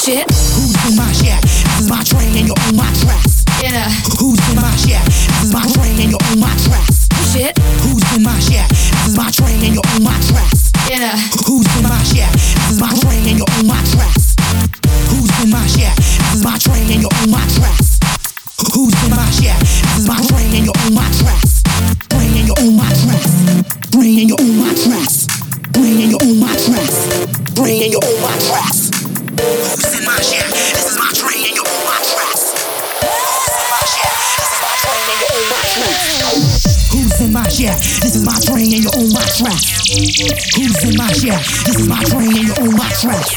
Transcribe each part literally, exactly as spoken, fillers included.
Push it. Who's in my shack? This is my train and you're on my tracks. Yeah. Who's in my shack? This is my train and you're on my tracks. Push it. Who's in my shack? This is my train and you're on my tracks. Yeah. Who's in my shack? This is my train and you're on my tracks. Who's in my shack? This is my train and you're on my tracks. Who's in my shack? This is my train and you're on my tracks. Train and you're on my tracks. Train and you're on my tracks. Train and you're on my tracks. Train and you're on my tracks. Who's in my shack? This is my train and you're on my tracks. Who's in my shack? This is my train and you're on my tracks. Who's in my shack? This is my train and you're on my tracks. Who's in my shack? This is my train and you're on my tracks.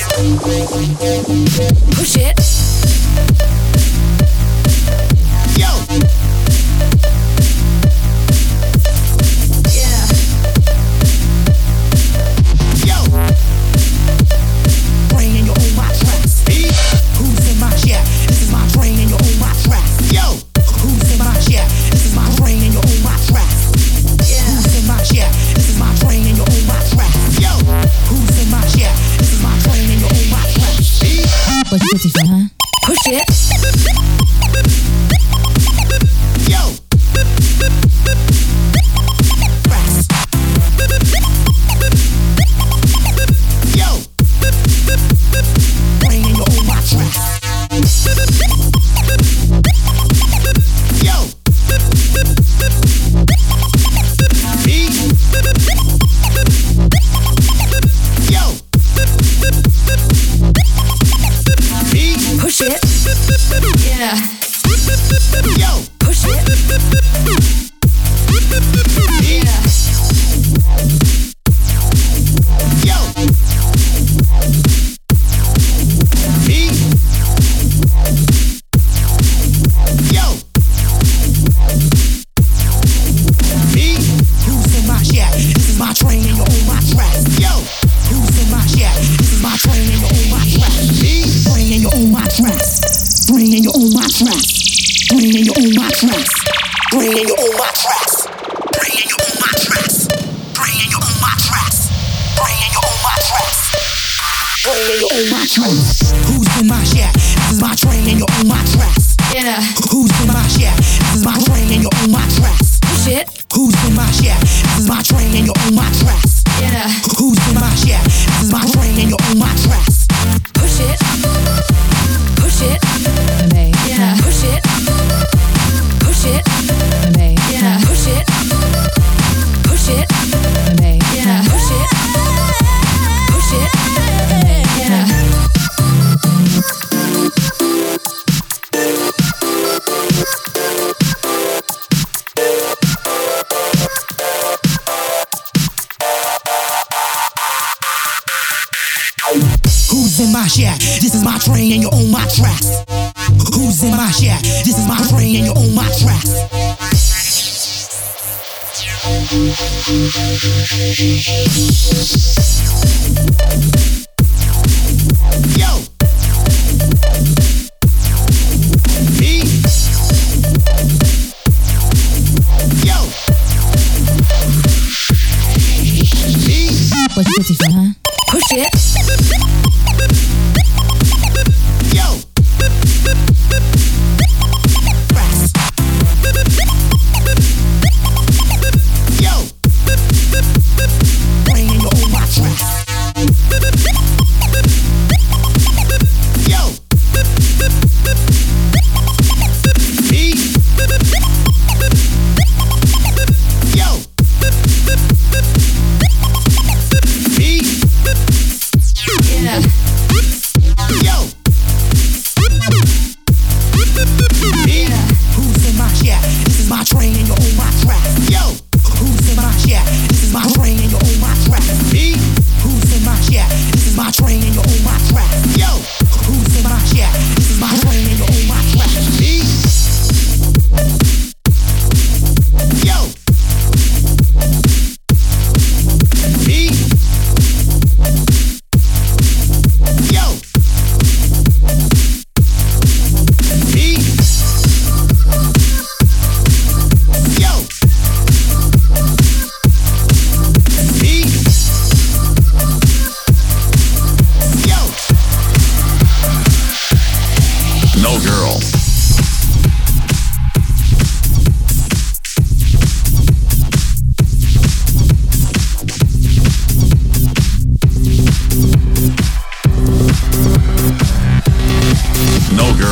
Push it. Yo. Yeah. Yo. Train and you're on my tracks. Who's in my shack? This is my train and you're on my tracks. Yo. Who's in my shack? This is my train and you're on my tracks. Yeah. Who's in my shack? This is my train and you're on my tracks. Yo. Who's in my shack? This is my train and you're on my tracks. What you pretty for, huh? Push it. Yo. Tracks. Yo. Train and you're on my tracks. Yo. Me. Yo. Me. Push it. Yeah. Yo. Push it. Me. Yeah. Yo. Me. Yo. Me. Who's in my shack? This is my train and you're on my tracks. Yo. Who's in my shack? This is my train and you're on my tracks. Me. Train and you're on my tracks. Train and you're on my tracks. Train and you're on my tracks. Train and you're on my tracks. Train and you're on my tracks. Train and you're on my tracks. Train and you're on my tracks. Train and you're on my tracks. Who's in my shack? This is my train and you're on my tracks. Yeah. Who's in my shack? This is my train and you're on my tracks. Push it. Who's in my shack? This is my train and you're on my tracks. Yeah. Who's in my shack? This is my train and you're on my tracks. Push it. Push it. Babe. Yeah. Push it. Push it. Babe. Yeah. Push it. Push it. Babe. Yeah. Push it. Push it. Yeah. Who's in my shack? This is my train and you're on my tracks. Who's in my shack? This is my train and you're on my tracks. Yo. Me. Yo. Me. What you pretty for,